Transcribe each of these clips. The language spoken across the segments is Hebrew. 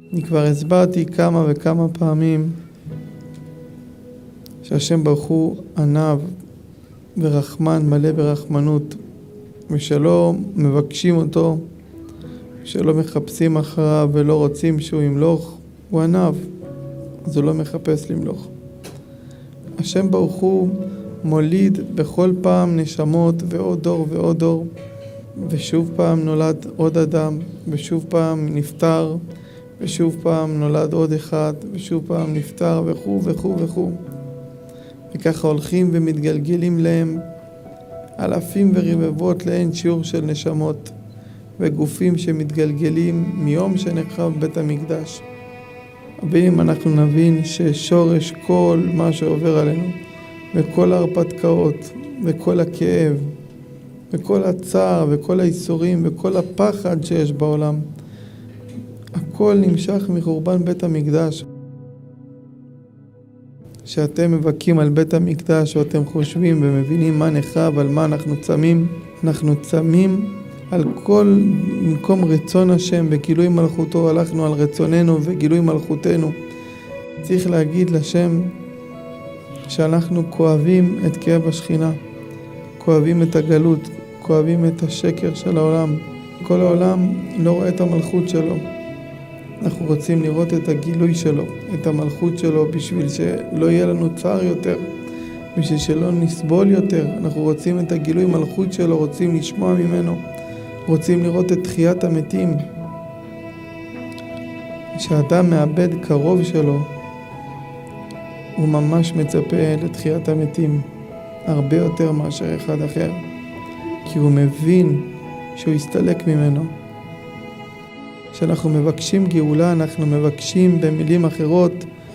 אני כבר הסברתי כמה וכמה פעמים שהשם ברוך הוא ענב ורחמן, מלא ברחמנות, ושלא מבקשים אותו, שלא מחפשים אחריו ולא רוצים שהוא ימלוך, הוא ענב, אז הוא לא מחפש למלוך. השם ברוך הוא מוליד בכל פעם נשמות ועוד דור ועוד דור, ושוב פעם נולד עוד אדם, ושוב פעם נפטר, ושוב פעם נולד עוד אחד, ושוב פעם נפטר וכו' וכו' וכו'. וככה הולכים ומתגלגלים להם אלפים ורבבות לאין שיעור של נשמות וגופים שמתגלגלים מיום שנחרב בית המקדש. אבל אם אנחנו נבין ששורש כל מה שעובר עלינו, וכל ההרפתקאות, וכל הכאב, וכל הצער, וכל האיסורים, וכל הפחד שיש בעולם, הכל נמשך מחורבן בית המקדש. שאתם מבכים על בית המקדש, או אתם חושבים ומבינים מה נחרב, על מה אנחנו צמים על כל מקום רצון השם וגילוי מלכותו, הלכנו על רצוננו וגילוי מלכותנו. צריך להגיד לשם שאנחנו כואבים את כאב השכינה, כואבים את הגלות, כואבים את השקר של העולם. כל העולם לא רואה את המלכות שלו. אנחנו רוצים לראות את הגילוי שלו, את המלכות שלו, בשביל שלא יהיה לנו צער יותר, בשביל שלא נסבול יותר. אנחנו רוצים את הגילוי מלכות שלו, רוצים לשמוע ממנו, רוצים לראות את תחיית המתים. כשאדם מאבד קרוב שלו, הוא ממש מצפה לתחיית המתים, הרבה יותר מאשר אחד אחר, כי הוא מבין שהוא יסתלק ממנו. כשאנחנו מבקשים גאולה, אנחנו מבקשים במילים אחרות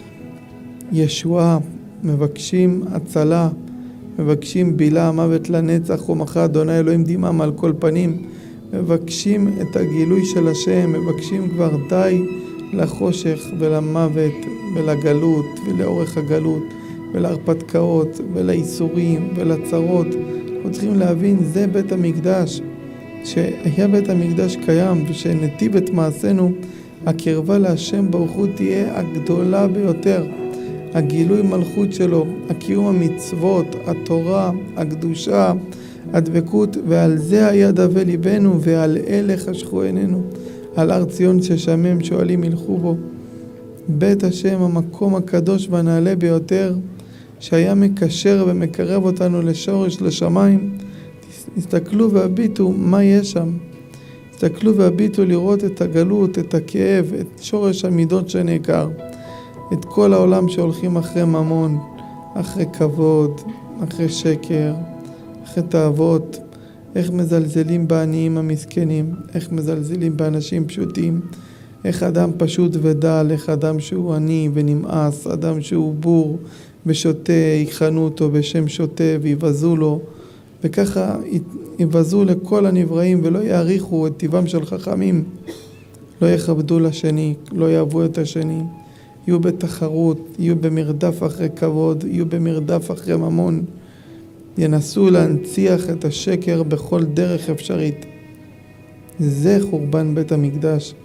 ישועה, מבקשים הצלה, מבקשים בילה מוות לנצח ומחה אדוני אלוהים דמם על כל פנים, מבקשים את הגילוי של השם, מבקשים כבר די לחושך ולמוות ולגלות ולאורך הגלות ולהרפתקאות ולאיסורים ולצרות. אנחנו צריכים להבין, זה בית המקדש. שהיה בית המקדש קיים ושנתיב את מעשינו, הקרבה להשם ברוך הוא תהיה הגדולה ביותר. הגילוי מלכות שלו, הקיום המצוות, התורה, הקדושה, הדבקות, ועל זה היה דווה ליבנו ועל אלה חשכו עינינו. על הר ציון ששמם שואלים ילכו בו. בית השם, המקום הקדוש והנעלה ביותר, שהיה מקשר ומקרב אותנו לשורש, לשמיים. הסתכלו והביטו מה יש שם. הסתכלו והביטו לראות את הגלות, את הכאב, את שורש המידות שנעקר. את כל העולם שהולכים אחרי ממון, אחרי כבוד, אחרי שקר, אחרי תאוות. איך מזלזלים בעניים המסכנים, איך מזלזלים באנשים פשוטים. איך אדם פשוט ודל, איך אדם שהוא עני ונמאס, אדם שהוא בור ושוטה, יכנו אותו בשם שוטה ויבזו לו. וככה יבזו לכל הנבראים ולא יעריכו את טבעם של חכמים. לא יכבדו לשני, לא יאהבו את השני. יהיו בתחרות, יהיו במרדף אחרי כבוד, יהיו במרדף אחרי ממון. ינסו להנציח את השקר בכל דרך אפשרית. זה חורבן בית המקדש.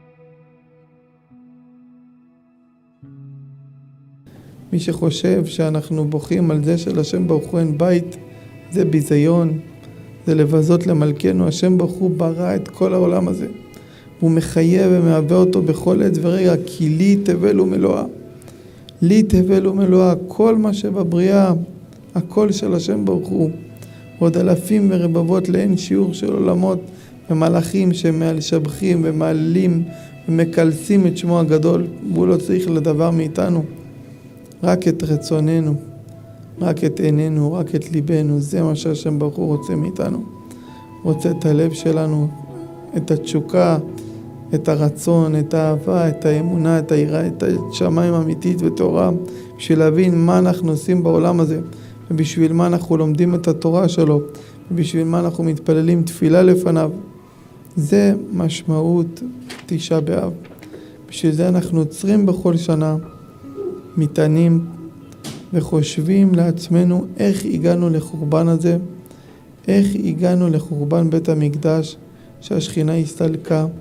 מי שחושב שאנחנו בוכים על זה שלשם ברוך הוא אין בית, זה ביזיון, זה לבזות למלכנו. השם ברוך הוא ברא את כל העולם הזה. הוא מחיה ומהווה אותו בכל עת ורגע, כי לי תבל ומלואה. לי תבל ומלואה, כל מה שבבריאה, הכל של השם ברוך הוא. עוד אלפים ורבבות לאין שיעור של עולמות ומלאכים שמשבחים ומעלים ומקלסים את שמו הגדול. והוא לא צריך לדבר מאיתנו, רק את רצוננו, רק את עינינו, רק את ליבנו. זה מה שהשם ברוך הוא רוצה מאיתנו. רוצה את הלב שלנו, את התשוקה, את הרצון, את האהבה, את האמונה, את היראה, את השמיים אמיתית ותורה, בשביל להבין מה אנחנו עושים בעולם הזה, ובשביל מה אנחנו לומדים את התורה שלו, ובשביל מה אנחנו מתפללים תפילה לפניו. זה משמעות תשעה באב. בשביל זה אנחנו עוצרים בכל שנה, מתענים וחושבים לעצמנו איך הגענו לחורבן הזה, איך הגענו לחורבן בית המקדש, שהשכינה הסתלקה,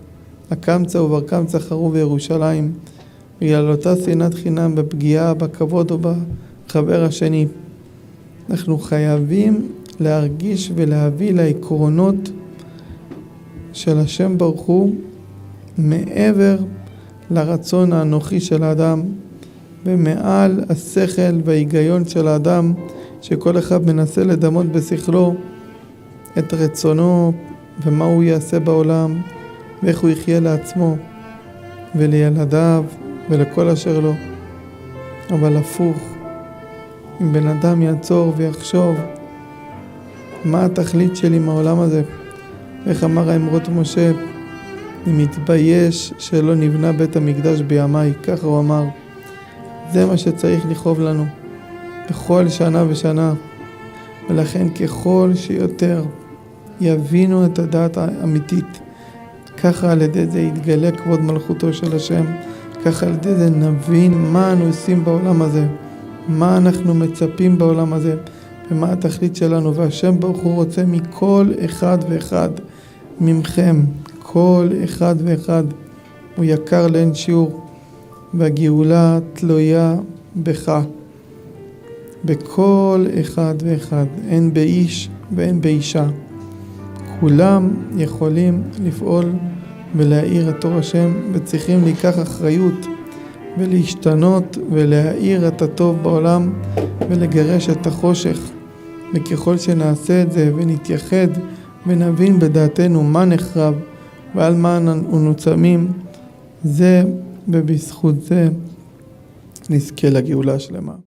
הקמצא ובר-קמצא חרוב ירושלים, בגלל אותה שנאת חינם בפגיעה, בכבוד או בחבר השני. אנחנו חייבים להרגיש ולהביא לעקרונות של השם ברוך הוא מעבר לרצון האנוכי של האדם ומעל השכל וההיגיון של האדם, שכל אחד מנסה לדמות בשכלו את רצונו ומה הוא יעשה בעולם ואיך הוא יחיה לעצמו ולילדיו ולכל אשר לו. אבל הפוך, אם בן אדם יעצור ויחשוב מה התכלית שלי מהעולם הזה, איך אמר האמרות משה, אני מתבייש שלא נבנה בית המקדש בימיי, ככה הוא אמר. זה מה שצריך לכאוב לנו בכל שנה ושנה, ולכן ככל שיותר יבינו את הדעת האמיתית, ככה על ידי זה יתגלה כבוד מלכותו של השם, ככה על ידי זה נבין מה אנו עושים בעולם הזה, מה אנחנו מצפים בעולם הזה, ומה התכלית שלנו. והשם ברוך הוא רוצה מכל אחד ואחד ממכם, כל אחד ואחד הוא יקר לאין שיעור, והגאולה תלויה בך, בכל אחד ואחד, אין באיש ואין באישה. כולם יכולים לפעול ולהאיר את אור השם, וצריכים לקח אחריות ולהשתנות ולהאיר את הטוב בעולם ולגרש את החושך. וככל שנעשה את זה ונתייחד ונבין בדעתנו מה נחרב ועל מה אנו צמים, זה ובזכות זה נזכה לגאולה שלמה.